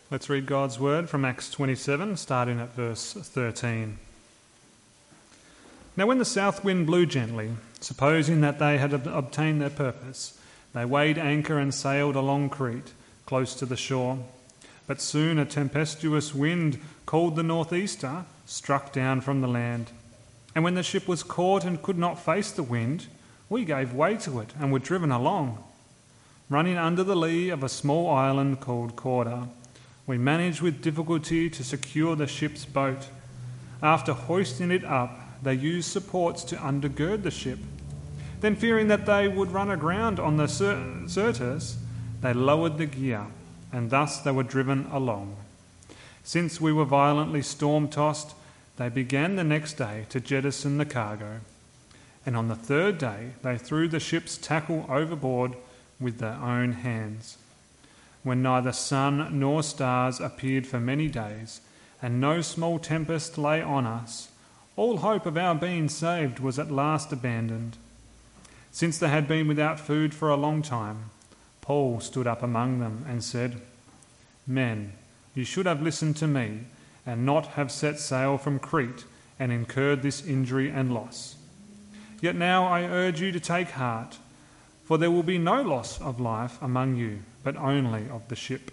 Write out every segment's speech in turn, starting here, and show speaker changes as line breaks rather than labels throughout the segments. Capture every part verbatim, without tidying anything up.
Let's read God's word from Acts twenty-seven, starting at verse thirteen. Now when the south wind blew gently, supposing that they had ob- obtained their purpose, they weighed anchor and sailed along Crete, close to the shore. But soon a tempestuous wind, called the northeaster, struck down from the land. And when the ship was caught and could not face the wind, we gave way to it and were driven along. Running under the lee of a small island called Cauda, we managed with difficulty to secure the ship's boat. After hoisting it up, they used supports to undergird the ship. Then, fearing that they would run aground on the Syrtis, they lowered the gear, and thus they were driven along. Since we were violently storm-tossed, they began the next day to jettison the cargo. And on the third day they threw the ship's tackle overboard with their own hands. When neither sun nor stars appeared for many days, and no small tempest lay on us, all hope of our being saved was at last abandoned. Since they had been without food for a long time, Paul stood up among them and said, "Men, you should have listened to me, and not have set sail from Crete and incurred this injury and loss. Yet now I urge you to take heart, for there will be no loss of life among you, but only of the ship.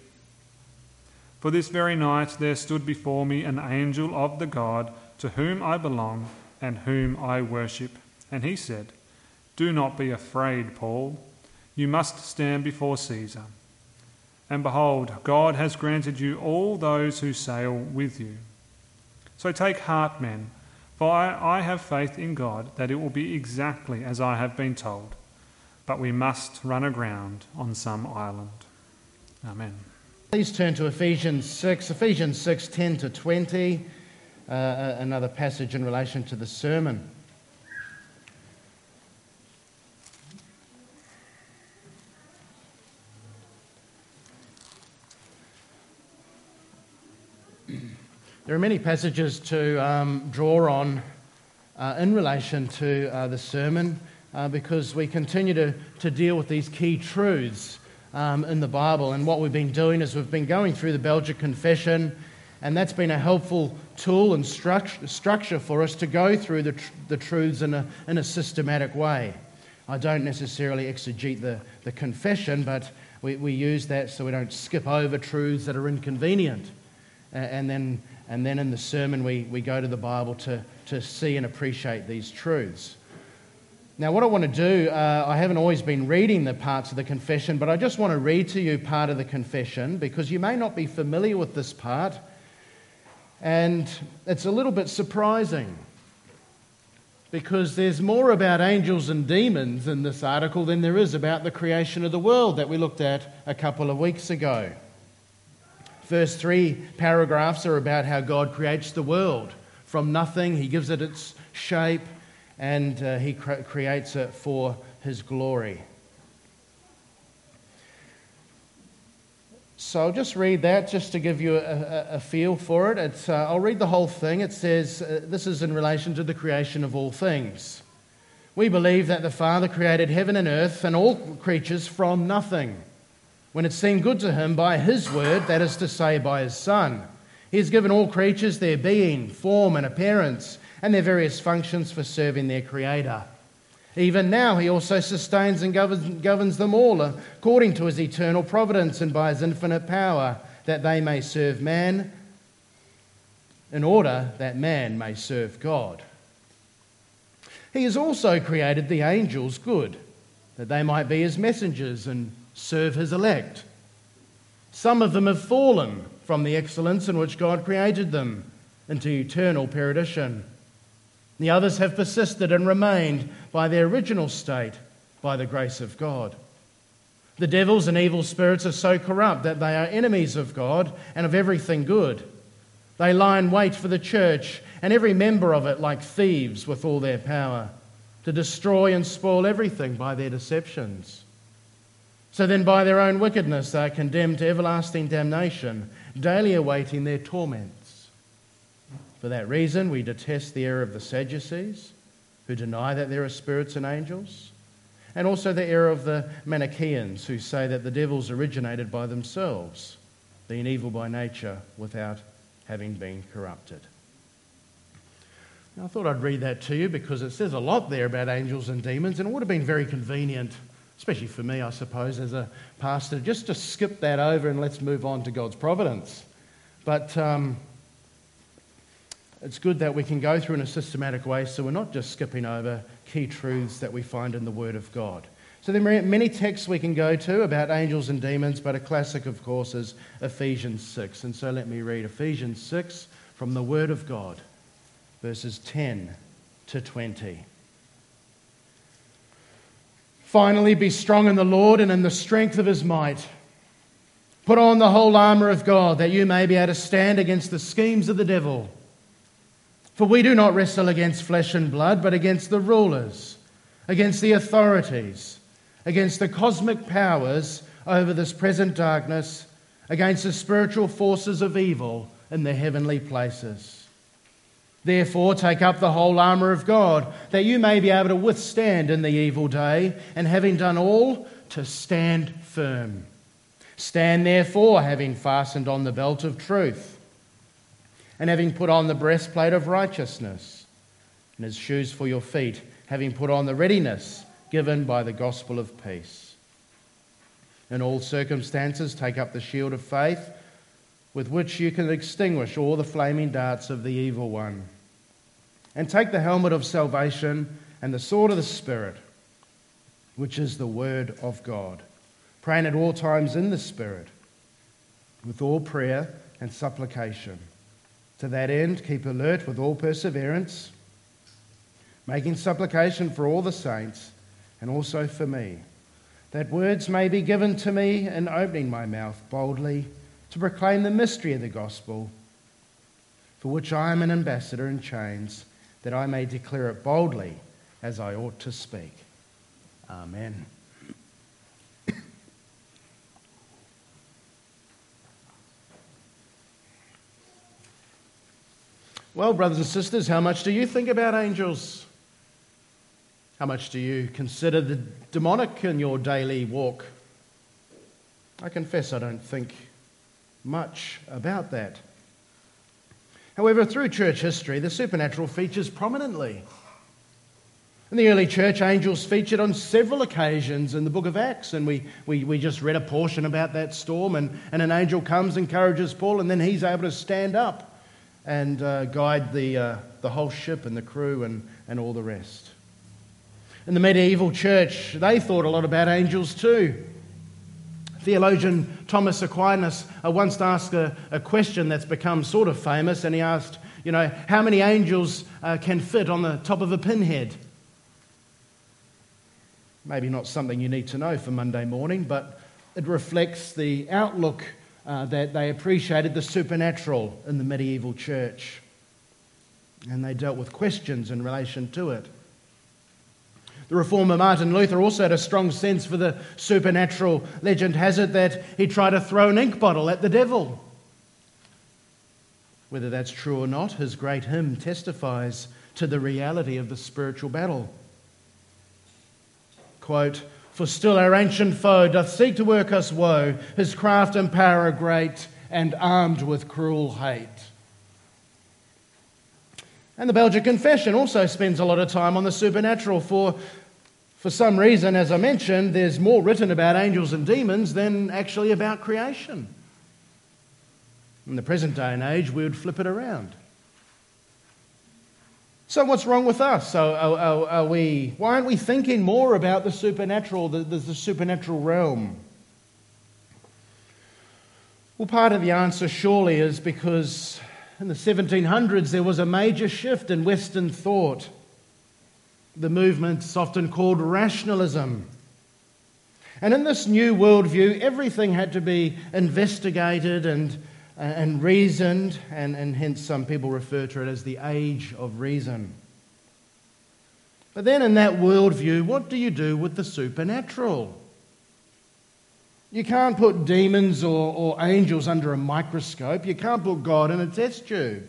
For this very night there stood before me an angel of the God to whom I belong and whom I worship. And he said, 'Do not be afraid, Paul. You must stand before Caesar. And behold, God has granted you all those who sail with you. So take heart, men, for I, I have faith in God that it will be exactly as I have been told. But we must run aground on some island.'" Amen.
Please turn to Ephesians six, Ephesians six, ten to twenty, uh, another passage in relation to the sermon. There are many passages to um, draw on uh, in relation to uh, the sermon uh, because we continue to, to deal with these key truths um, in the Bible. And what we've been doing is we've been going through the Belgic Confession, and that's been a helpful tool and struct- structure for us to go through the, tr- the truths in a, in a systematic way. I don't necessarily exegete the, the confession, but we, we use that so we don't skip over truths that are inconvenient. Uh, and then And then in the sermon, we, we go to the Bible to, to see and appreciate these truths. Now, what I want to do, uh, I haven't always been reading the parts of the confession, but I just want to read to you part of the confession because you may not be familiar with this part. And it's a little bit surprising because there's more about angels and demons in this article than there is about the creation of the world that we looked at a couple of weeks ago. First three paragraphs are about how God creates the world from nothing. He gives it its shape and uh, he cre- creates it for his glory. So I'll just read that just to give you a, a, a feel for it. It's, uh, I'll read the whole thing. It says, uh, this is in relation to the creation of all things. "We believe that the Father created heaven and earth and all creatures from nothing, when it seemed good to him by his word, that is to say, by his Son. He has given all creatures their being, form and appearance, and their various functions for serving their Creator. Even now he also sustains and governs, governs them all according to his eternal providence and by his infinite power, that they may serve man, in order that man may serve God. He has also created the angels good, that they might be his messengers and serve his elect. Some of them have fallen from the excellence in which God created them into eternal perdition. The others have persisted and remained by their original state by the grace of God. The devils and evil spirits are so corrupt that they are enemies of God and of everything good. They lie in wait for the church and every member of it like thieves with all their power, to destroy and spoil everything by their deceptions. So then by their own wickedness they are condemned to everlasting damnation, daily awaiting their torments. For that reason we detest the error of the Sadducees, who deny that there are spirits and angels, and also the error of the Manichaeans, who say that the devils originated by themselves. being evil by nature without having been corrupted. Now, I thought I'd read that to you because it says a lot there about angels and demons, and it would have been very convenient, especially for me, I suppose, as a pastor, just to skip that over and let's move on to God's providence. But um, it's good that we can go through in a systematic way so we're not just skipping over key truths that we find in the Word of God. So there are many texts we can go to about angels and demons, but a classic, of course, is Ephesians six. And so let me read Ephesians six from the Word of God, verses ten to twenty. Finally, be strong in the Lord and in the strength of his might. Put on the whole armour of God, that you may be able to stand against the schemes of the devil. For we do not wrestle against flesh and blood, but against the rulers, against the authorities, against the cosmic powers over this present darkness, against the spiritual forces of evil in the heavenly places. Therefore, take up the whole armour of God, that you may be able to withstand in the evil day, and having done all, to stand firm. Stand therefore, having fastened on the belt of truth, and having put on the breastplate of righteousness, and as shoes for your feet, having put on the readiness given by the gospel of peace. In all circumstances, take up the shield of faith, with which you can extinguish all the flaming darts of the evil one. And take the helmet of salvation and the sword of the Spirit, which is the word of God, praying at all times in the Spirit, with all prayer and supplication. To that end, keep alert with all perseverance, making supplication for all the saints, and also for me, that words may be given to me in opening my mouth boldly to proclaim the mystery of the gospel, for which I am an ambassador in chains, that I may declare it boldly as I ought to speak. Amen. Well, brothers and sisters, how much do you think about angels? How much do you consider the demonic in your daily walk? I confess I don't think much about that. However, through church history, the supernatural features prominently. In the early church, angels featured on several occasions in the book of Acts, and we, we, we just read a portion about that storm, and, and an angel comes, encourages Paul, and then he's able to stand up and uh, guide the, uh, the whole ship and the crew and, and all the rest. In the medieval church, they thought a lot about angels too. Theologian Thomas Aquinas uh, once asked a, a question that's become sort of famous, and he asked, you know, how many angels uh, can fit on the top of a pinhead? Maybe not something you need to know for Monday morning, but it reflects the outlook uh, that they appreciated the supernatural in the medieval church. And they dealt with questions in relation to it. The reformer Martin Luther also had a strong sense for the supernatural. Legend has it that he tried to throw an ink bottle at the devil. Whether that's true or not, his great hymn testifies to the reality of the spiritual battle. Quote, "For still our ancient foe doth seek to work us woe, his craft and power are great, and armed with cruel hate." And the Belgic Confession also spends a lot of time on the supernatural. For, for some reason, as I mentioned, there's more written about angels and demons than actually about creation. In the present day and age, we would flip it around. So what's wrong with us? Are, are, are we, why aren't we thinking more about the supernatural, the, the, the supernatural realm? Well, part of the answer surely is because in the seventeen hundreds, there was a major shift in Western thought. The movement's often called rationalism. And in this new worldview, everything had to be investigated and, and reasoned, and, and hence some people refer to it as the age of reason. But then in that worldview, what do you do with the supernatural? You can't put demons or, or angels under a microscope. You can't put God in a test tube.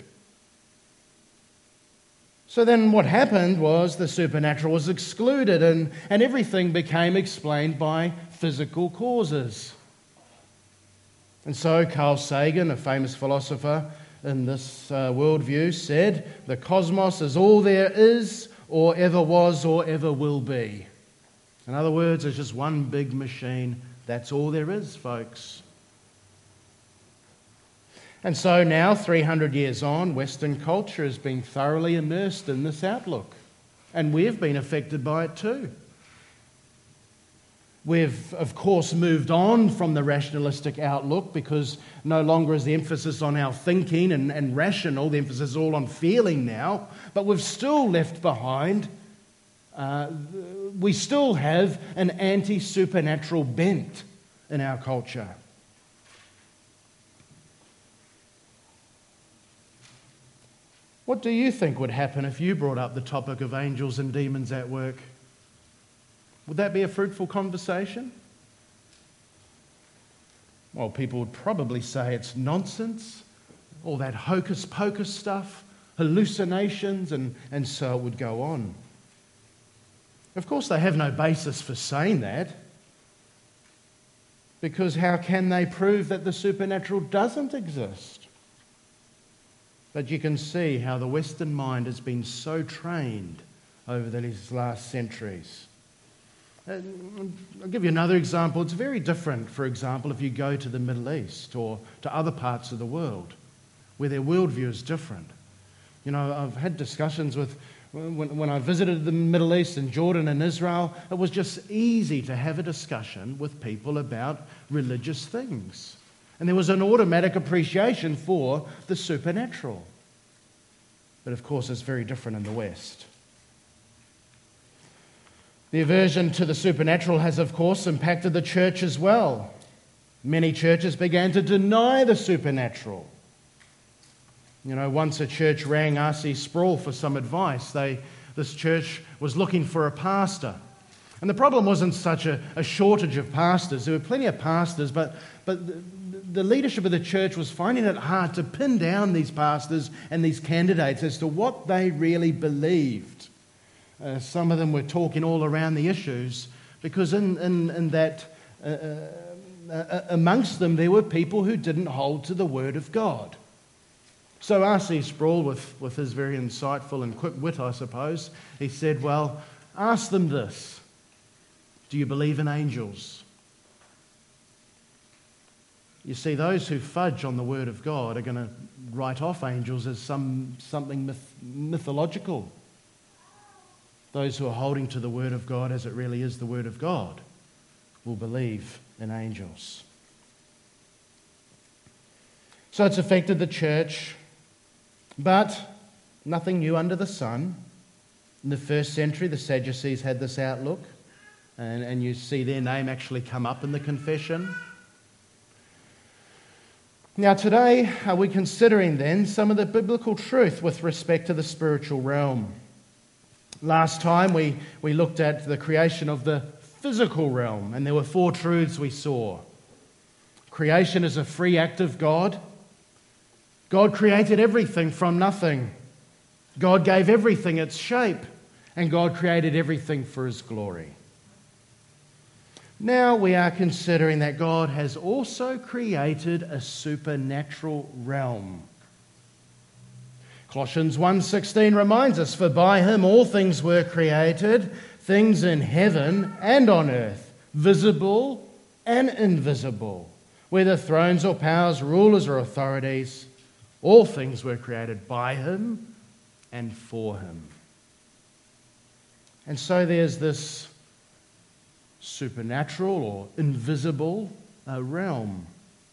So then what happened was the supernatural was excluded, and, and everything became explained by physical causes. And so Carl Sagan, a famous philosopher in this uh, worldview, said, the cosmos is all there is or ever was or ever will be. In other words, it's just one big machine. That's all there is, folks. And so now, three hundred years on, Western culture has been thoroughly immersed in this outlook. And we've been affected by it too. We've, of course, moved on from the rationalistic outlook because no longer is the emphasis on our thinking and, and rational, the emphasis is all on feeling now. But we've still left behind, uh, we still have an anti-supernatural bent in our culture. What do you think would happen if you brought up the topic of angels and demons at work? Would that be a fruitful conversation? Well, people would probably say it's nonsense, all that hocus-pocus stuff, hallucinations, and, and so it would go on. Of course, they have no basis for saying that, because how can they prove that the supernatural doesn't exist? But you can see how the Western mind has been so trained over these last centuries. I'll give you another example. It's very different, for example, if you go to the Middle East or to other parts of the world where their worldview is different. You know, I've had discussions with, when, when I visited the Middle East in Jordan and Israel, it was just easy to have a discussion with people about religious things. And there was an automatic appreciation for the supernatural. But of course, it's very different in the West. The aversion to the supernatural has, of course, impacted the church as well. Many churches began to deny the supernatural. You know, once a church rang R C Sproul for some advice. They, this church was looking for a pastor. And the problem wasn't such a, a shortage of pastors. There were plenty of pastors, but, but the, the leadership of the church was finding it hard to pin down these pastors and these candidates as to what they really believed. Uh, some of them were talking all around the issues because in, in, in that, uh, uh, amongst them, there were people who didn't hold to the Word of God. So R C Sproul, with, with his very insightful and quick wit, I suppose, he said, well, ask them this. Do you believe in angels? You see, those who fudge on the Word of God are going to write off angels as some something myth, mythological. Those who are holding to the Word of God as it really is the Word of God will believe in angels. So it's affected the church, but nothing new under the sun. In the first century, the Sadducees had this outlook, and, and you see their name actually come up in the confession. Now today, are we considering then some of the biblical truth with respect to the spiritual realm? Last time we, we looked at the creation of the physical realm, and there were four truths we saw. Creation is a free act of God. God created everything from nothing. God gave everything its shape, and God created everything for His glory. Now we are considering that God has also created a supernatural realm. Colossians one sixteen reminds us, for by Him all things were created, things in heaven and on earth, visible and invisible, whether thrones or powers, rulers or authorities, all things were created by Him and for Him. And so there's this supernatural or invisible uh, realm.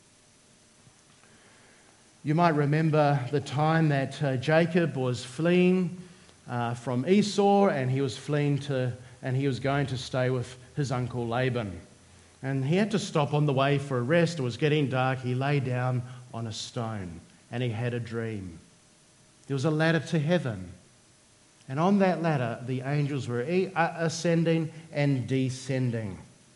You might remember the time that uh, Jacob was fleeing uh, from Esau, and he was fleeing to, and he was going to stay with his uncle Laban. And he had to stop on the way for a rest. It was getting dark. He lay down on a stone, and he had a dream. There was a ladder to heaven, and on that ladder, the angels were ascending and descending.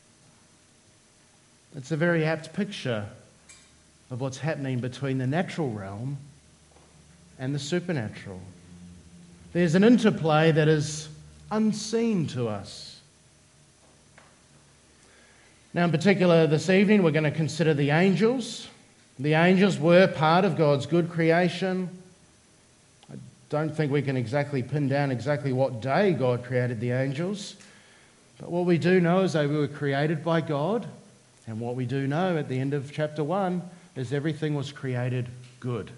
It's a very apt picture of what's happening between the natural realm and the supernatural. There's an interplay that is unseen to us. Now, in particular, this evening, we're going to consider the angels. The angels were part of God's good creation. I don't think we can exactly pin down exactly what day God created the angels. But what we do know is they were created by God. And what we do know at the end of chapter one is everything was created good.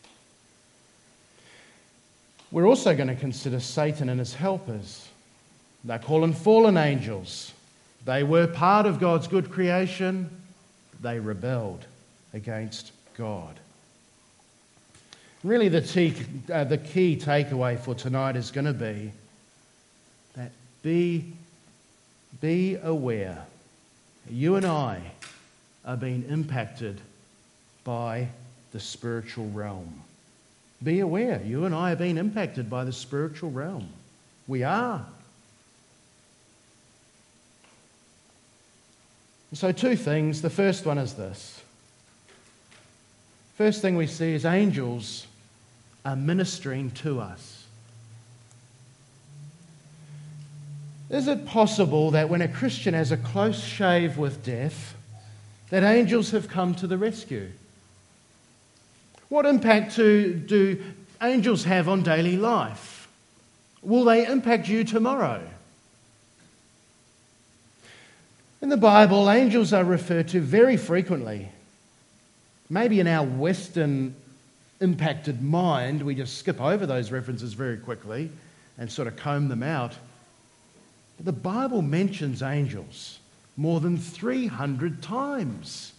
We're also going to consider Satan and his helpers. They're called fallen angels. They were part of God's good creation. They rebelled against God. Really, the, te- uh, the key takeaway for tonight is going to be that be, be aware. You and I are being impacted by the spiritual realm. Be aware. You and I are being impacted by the spiritual realm. We are. So two things. The first one is this. First thing we see is angels are ministering to us. Is it possible that when a Christian has a close shave with death, that angels have come to the rescue? What impact do, do angels have on daily life? Will they impact you tomorrow? In the Bible, angels are referred to very frequently. Maybe in our Western impacted mind, we just skip over those references very quickly and sort of comb them out. But the Bible mentions angels more than three hundred times.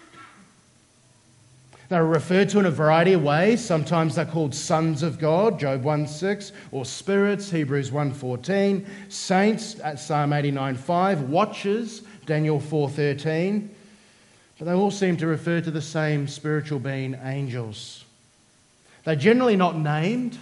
They're referred to in a variety of ways. Sometimes they're called sons of God, Job one six, or spirits, Hebrews one fourteen, saints, at Psalm eighty-nine five, watchers, Daniel four thirteen. But they all seem to refer to the same spiritual being, angels. They're generally not named.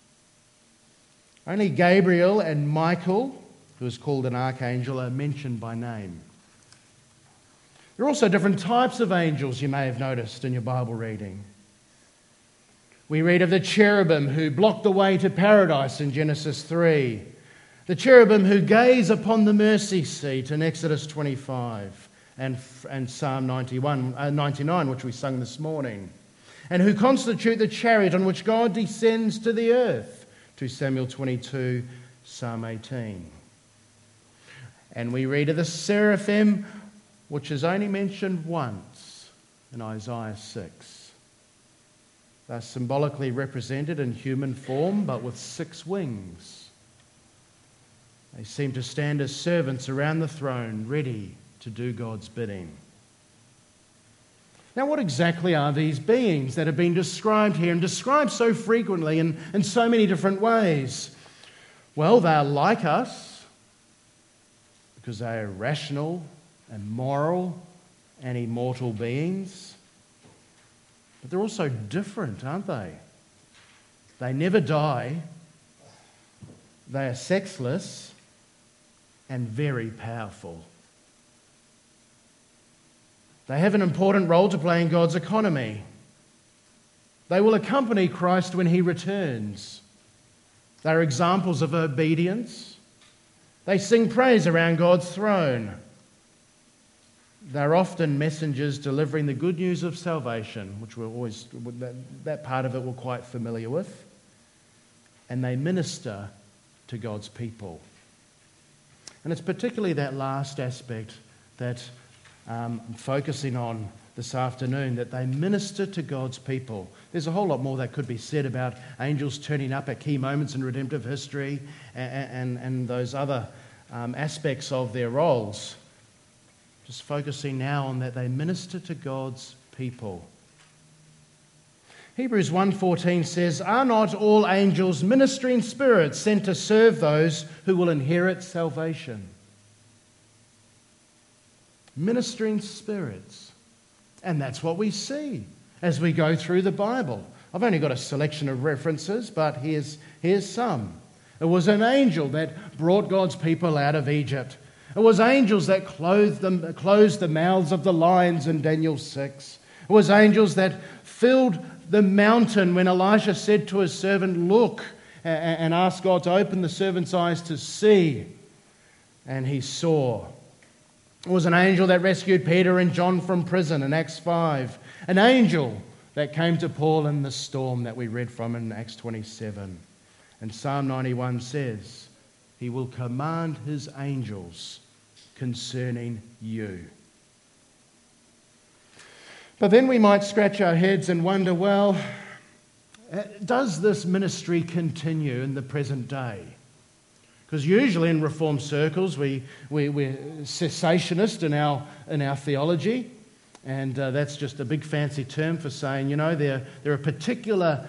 Only Gabriel and Michael, who is called an archangel, are mentioned by name. There are also different types of angels you may have noticed in your Bible reading. We read of the cherubim who blocked the way to paradise in Genesis three. The cherubim who gaze upon the mercy seat in Exodus twenty-five and, and Psalm ninety-one, uh, ninety-nine, which we sung this morning. And who constitute the chariot on which God descends to the earth, two Samuel twenty-two, Psalm eighteen. And we read of the seraphim, which is only mentioned once in Isaiah six. They're symbolically represented in human form, but with six wings. They seem to stand as servants around the throne, ready to do God's bidding. Now, what exactly are these beings that have been described here and described so frequently in, in so many different ways? Well, they are like us because they are rational and moral and immortal beings. But they're also different, aren't they? They never die. They are sexless and very powerful. They have an important role to play in God's economy. They will accompany Christ when he returns. They are examples of obedience. They sing praise around God's throne. They're often messengers delivering the good news of salvation, which we're always, that, that part of it we're quite familiar with. And they minister to God's people. And it's particularly that last aspect that um, I'm focusing on this afternoon, that they minister to God's people. There's a whole lot more that could be said about angels turning up at key moments in redemptive history and, and, and those other um, aspects of their roles. Just focusing now on that they minister to God's people. Hebrews one fourteen says, "Are not all angels ministering spirits sent to serve those who will inherit salvation?" Ministering spirits. And that's what we see as we go through the Bible. I've only got a selection of references, but here's, here's some. It was an angel that brought God's people out of Egypt. It was angels that clothed them, closed the mouths of the lions in Daniel six. It was angels that filled the mountain when Elijah said to his servant, "Look," and asked God to open the servant's eyes to see. And he saw. It was an angel that rescued Peter and John from prison in Acts five. An angel that came to Paul in the storm that we read from in Acts twenty-seven. And Psalm ninety-one says, He will command His angels concerning you. But then we might scratch our heads and wonder, well, does this ministry continue in the present day? Because usually in Reformed circles, we, we, we're cessationist in our, in our theology. And uh, that's just a big fancy term for saying, you know, there, there are particular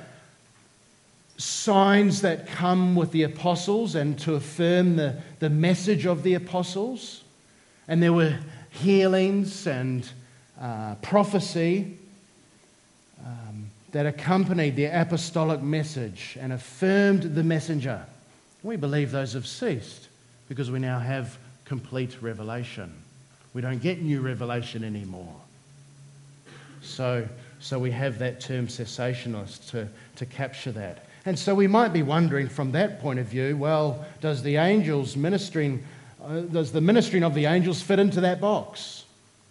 signs that come with the apostles and to affirm the, the message of the apostles. And there were healings and uh, prophecy um, that accompanied the apostolic message and affirmed the messenger. We believe those have ceased because we now have complete revelation. We don't get new revelation anymore. So, so we have that term cessationist to, to capture that. And so we might be wondering from that point of view, well, does the angels ministering, uh, does the ministering of the angels fit into that box?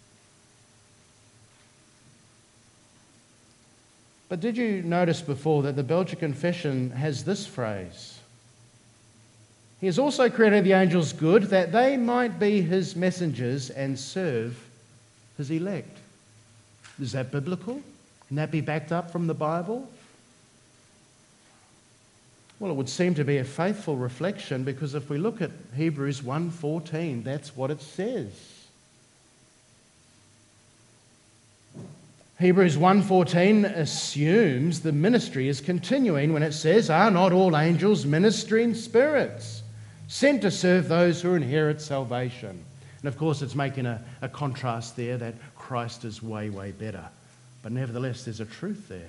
But did you notice before that the Belgian Confession has this phrase? He has also created the angels good, that they might be His messengers and serve His elect. Is that biblical? Can that be backed up from the Bible? Well, it would seem to be a faithful reflection, because if we look at Hebrews one fourteen, that's what it says. Hebrews one fourteen assumes the ministry is continuing when it says, "Are not all angels ministering spirits, sent to serve those who inherit salvation?" And of course, it's making a, a contrast there that Christ is way, way better. But nevertheless, there's a truth there.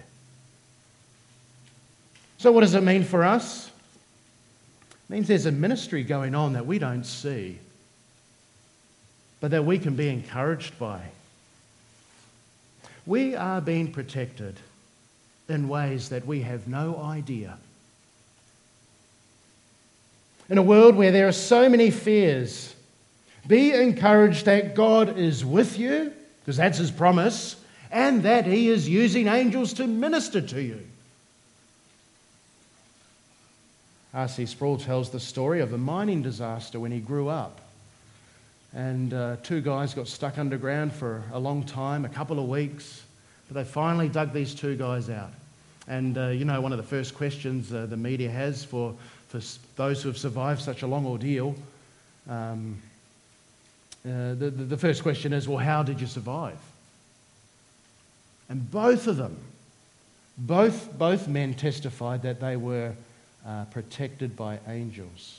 So what does it mean for us? It means there's a ministry going on that we don't see, but that we can be encouraged by. We are being protected in ways that we have no idea. In a world where there are so many fears, be encouraged that God is with you, because that's His promise, and that He is using angels to minister to you. R C Sproul tells the story of a mining disaster when he grew up. And uh, two guys got stuck underground for a long time, a couple of weeks, but they finally dug these two guys out. And, uh, you know, one of the first questions uh, the media has for, for those who have survived such a long ordeal, um, uh, the, the first question is, well, how did you survive? And both of them, both, both men testified that they were uh, protected by angels.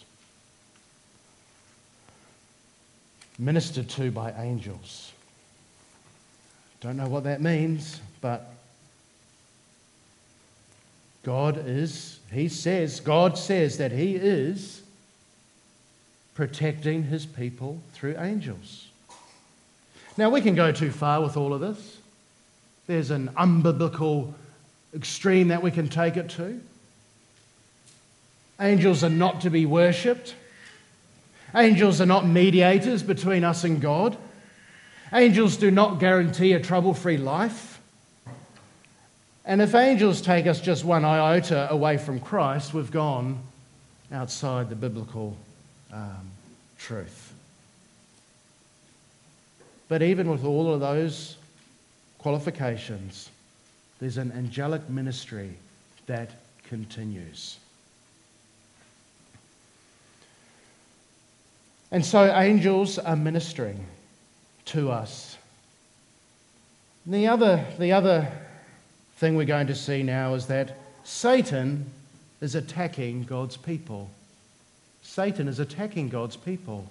Ministered to by angels. Don't know what that means, but God is, He says, God says that He is protecting His people through angels. Now, we can go too far with all of this. There's an unbiblical extreme that we can take it to. Angels are not to be worshipped. Angels are not mediators between us and God. Angels do not guarantee a trouble-free life. And if angels take us just one iota away from Christ, we've gone outside the biblical um, truth. But even with all of those qualifications, there's an angelic ministry that continues. And so angels are ministering to us. And the other, the other thing we're going to see now is that Satan is attacking God's people. Satan is attacking God's people.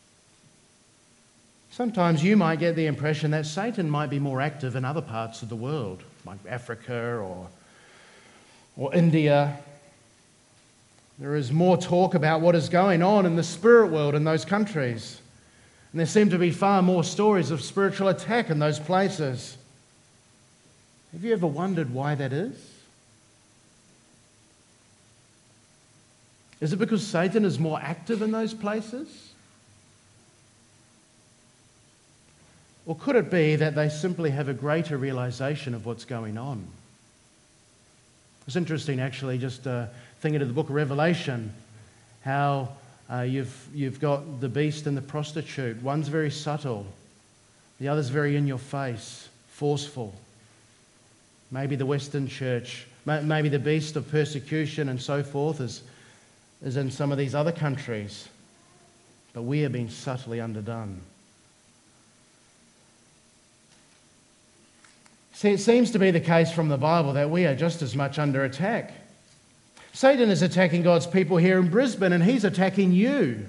Sometimes you might get the impression that Satan might be more active in other parts of the world, like Africa or, or India. There is more talk about what is going on in the spirit world in those countries. And there seem to be far more stories of spiritual attack in those places. Have you ever wondered why that is? Is it because Satan is more active in those places? Or could it be that they simply have a greater realization of what's going on? It's interesting, actually, just uh, thinking of the book of Revelation, how uh, you've, you've got the beast and the prostitute. One's very subtle. The other's very in your face, forceful. Maybe the Western church, maybe the beast of persecution and so forth is, is in some of these other countries. But we are being subtly underdone. See, it seems to be the case from the Bible that we are just as much under attack. Satan is attacking God's people here in Brisbane, and he's attacking you.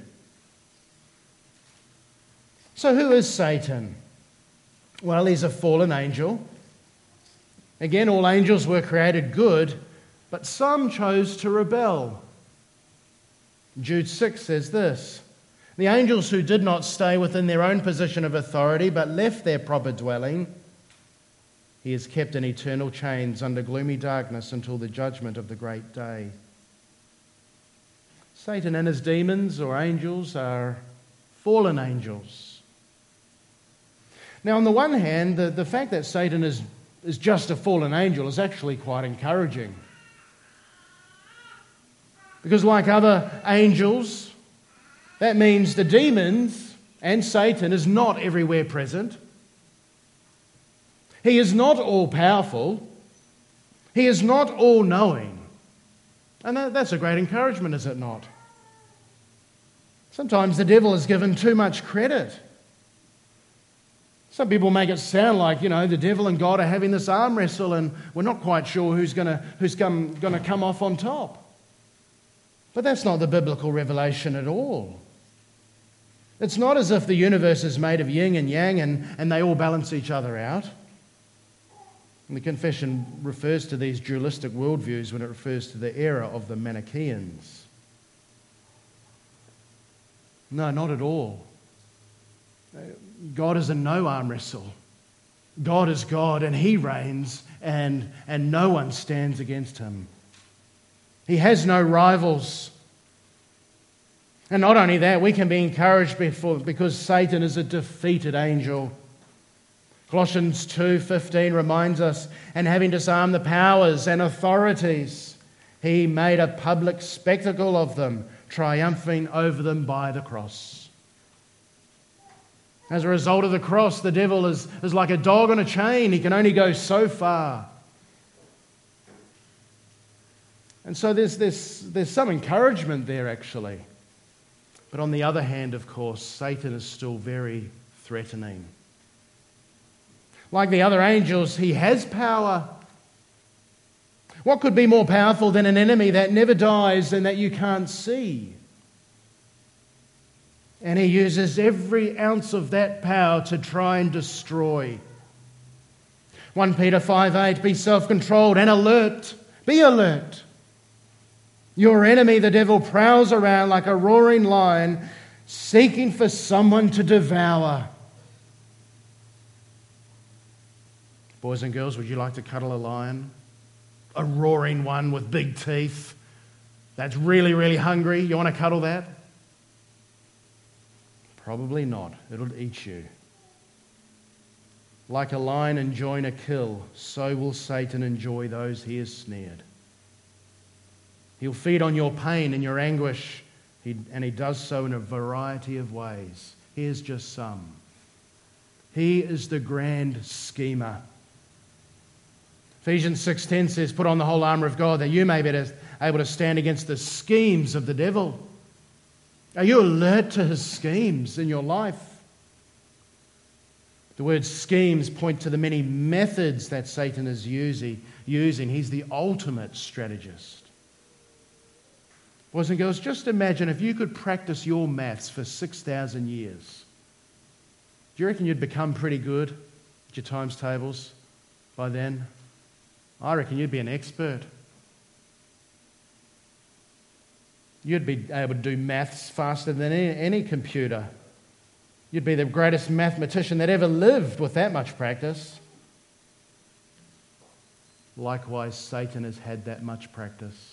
So who is Satan? Well, he's a fallen angel. Again, all angels were created good, but some chose to rebel. Jude six says this: the angels who did not stay within their own position of authority, but left their proper dwelling, he is kept in eternal chains under gloomy darkness until the judgment of the great day. Satan and his demons or angels are fallen angels. Now, on the one hand, the, the fact that Satan is, is just a fallen angel is actually quite encouraging. Because like other angels, that means the demons and Satan is not everywhere present. He is not all-powerful. He is not all-knowing. And that, that's a great encouragement, is it not? Sometimes the devil is given too much credit. Some people make it sound like, you know, the devil and God are having this arm wrestle and we're not quite sure who's going to who's come, going to come off on top. But that's not the biblical revelation at all. It's not as if the universe is made of yin and yang and, and they all balance each other out. And the confession refers to these dualistic worldviews when it refers to the era of the Manichaeans. No, not at all. God is a no arm wrestle. God is God and he reigns and, and no one stands against him. He has no rivals. And not only that, we can be encouraged before, because Satan is a defeated angel. Colossians two fifteen reminds us, and having disarmed the powers and authorities, he made a public spectacle of them, triumphing over them by the cross. As a result of the cross, the devil is, is like a dog on a chain. He can only go so far. And so there's, there's, there's some encouragement there, actually. But on the other hand, of course, Satan is still very threatening. Like the other angels, he has power. What could be more powerful than an enemy that never dies and that you can't see? And he uses every ounce of that power to try and destroy. First Peter five eight, be self-controlled and alert. Be alert. Your enemy, the devil, prowls around like a roaring lion, seeking for someone to devour. Boys and girls, would you like to cuddle a lion? A roaring one with big teeth that's really, really hungry. You want to cuddle that? Probably not. It'll eat you. Like a lion enjoying a kill, so will Satan enjoy those he has snared. He'll feed on your pain and your anguish, he, and he does so in a variety of ways. Here's just some. He is the grand schemer. Ephesians six ten says, put on the whole armour of God that you may be able to stand against the schemes of the devil. Are you alert to his schemes in your life? The word schemes point to the many methods that Satan is using. using. He's the ultimate strategist. Boys and girls, just imagine if you could practice your maths for six thousand years. Do you reckon you'd become pretty good at your times tables by then? I reckon you'd be an expert. You'd be able to do maths faster than any, any computer. You'd be the greatest mathematician that ever lived with that much practice. Likewise, Satan has had that much practice.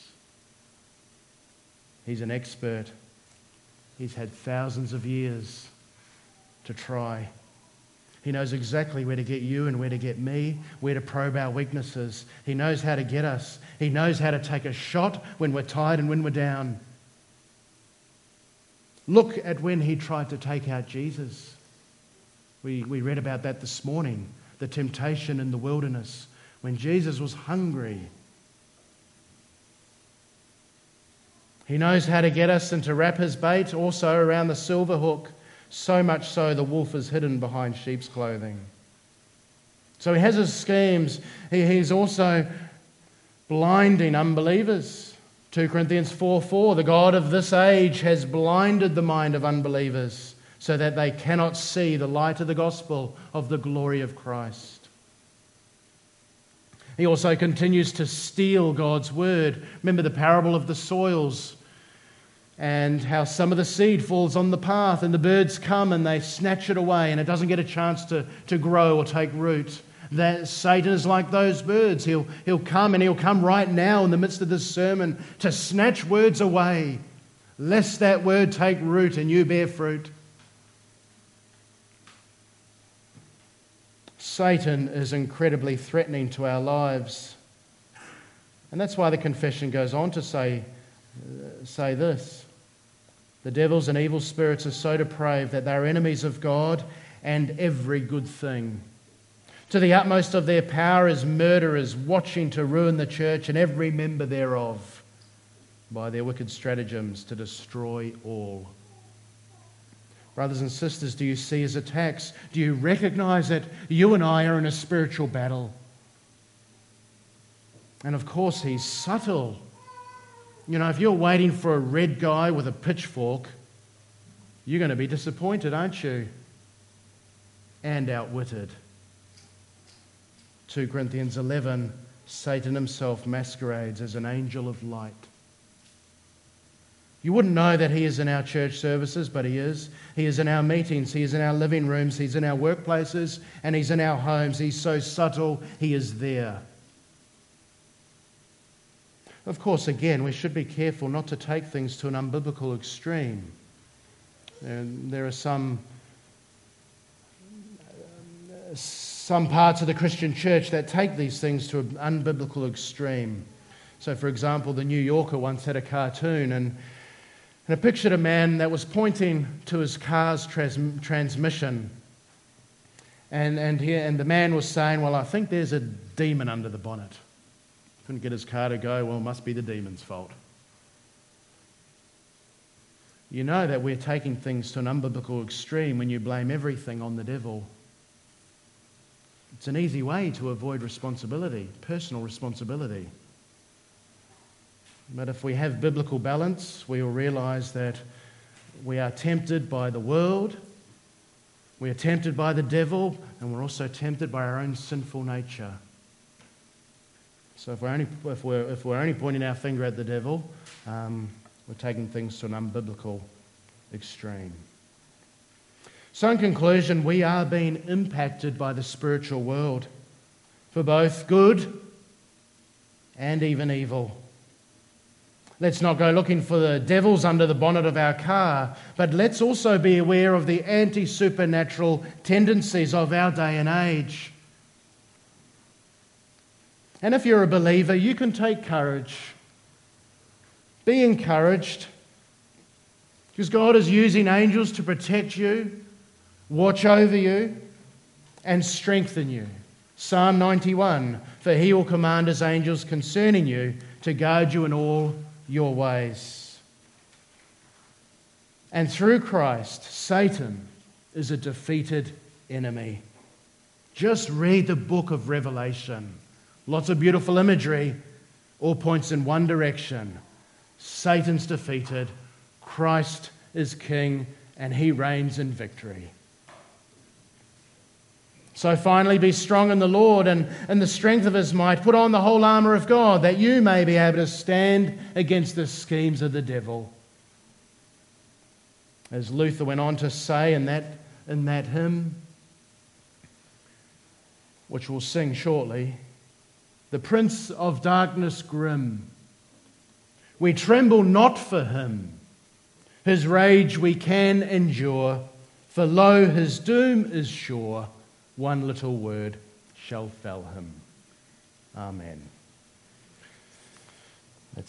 He's an expert. He's had thousands of years to try. He knows exactly where to get you and where to get me, where to probe our weaknesses. He knows how to get us. He knows how to take a shot when we're tired and when we're down. Look at when he tried to take out Jesus. We, we read about that this morning, the temptation in the wilderness, when Jesus was hungry. He knows how to get us and to wrap his bait also around the silver hook, so much so the wolf is hidden behind sheep's clothing. So he has his schemes. He, he's also blinding unbelievers. Second Corinthians four four, the God of this age has blinded the mind of unbelievers so that they cannot see the light of the gospel of the glory of Christ. He also continues to steal God's word. Remember the parable of the soils and how some of the seed falls on the path and the birds come and they snatch it away and it doesn't get a chance to, to grow or take root. That Satan is like those birds. He'll, he'll come and he'll come right now in the midst of this sermon to snatch words away, lest that word take root and you bear fruit. Satan is incredibly threatening to our lives. And that's why the confession goes on to say, uh, say this. The devils and evil spirits are so depraved that they are enemies of God and every good thing. To the utmost of their power is murderers watching to ruin the church and every member thereof by their wicked stratagems to destroy all. Brothers and sisters, do you see his attacks? Do you recognize that you and I are in a spiritual battle? And of course, he's subtle. You know, if you're waiting for a red guy with a pitchfork, you're going to be disappointed, aren't you? And outwitted. Second Corinthians eleven, Satan himself masquerades as an angel of light. You wouldn't know that he is in our church services, but he is. He is in our meetings, he is in our living rooms, he's in our workplaces, and he's in our homes. He's so subtle, he is there. Of course, again, we should be careful not to take things to an unbiblical extreme. And there are some, some parts of the Christian church that take these things to an unbiblical extreme. So, for example, the New Yorker once had a cartoon and And it pictured a man that was pointing to his car's trans- transmission. And, and, he, and the man was saying, well, I think there's a demon under the bonnet. Couldn't get his car to go, well, it must be the demon's fault. You know that we're taking things to an unbiblical extreme when you blame everything on the devil. It's an easy way to avoid responsibility, personal responsibility. But if we have biblical balance, we will realize that we are tempted by the world, we are tempted by the devil, and we're also tempted by our own sinful nature. So if we're only, if we're, if we're only pointing our finger at the devil, um, we're taking things to an unbiblical extreme. So in conclusion, we are being impacted by the spiritual world for both good and even evil. Let's not go looking for the devils under the bonnet of our car, but let's also be aware of the anti-supernatural tendencies of our day and age. And if you're a believer, you can take courage. Be encouraged, because God is using angels to protect you, watch over you, and strengthen you. Psalm ninety-one, for he will command his angels concerning you to guard you in all your ways. And through Christ, Satan is a defeated enemy. Just read the book of Revelation. Lots of beautiful imagery, all points in one direction. Satan's defeated, Christ is king, and he reigns in victory. So finally, be strong in the Lord and in the strength of his might. Put on the whole armour of God, that you may be able to stand against the schemes of the devil. As Luther went on to say in that, in that hymn, which we'll sing shortly, the Prince of Darkness grim, we tremble not for him. His rage we can endure, for lo, his doom is sure. one little word shall fell him. Amen.